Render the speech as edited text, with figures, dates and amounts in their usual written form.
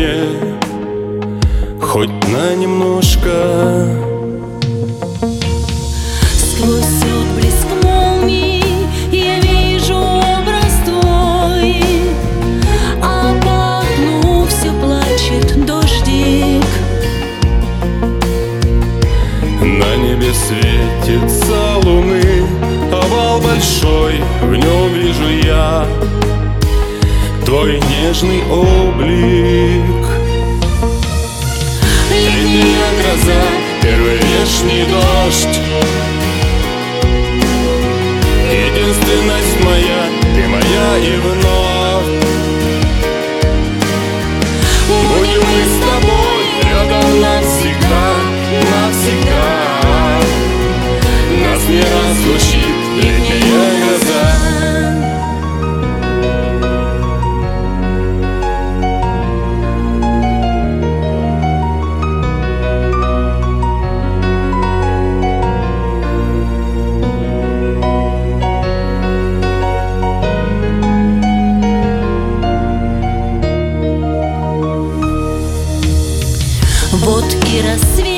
мне хоть на немножко. Сквозь отблеск молний я вижу образ твой, а по окну все плачет дождик. На небе светится луны овал большой, в нем вижу я твой нежный облик. Летняя гроза, первый вешний дождь, единственность моя, ты моя и вновь. Будем мы с тобой рядом навсегда, навсегда. Нас не разлучит летняя гроза. Вот и рассвет.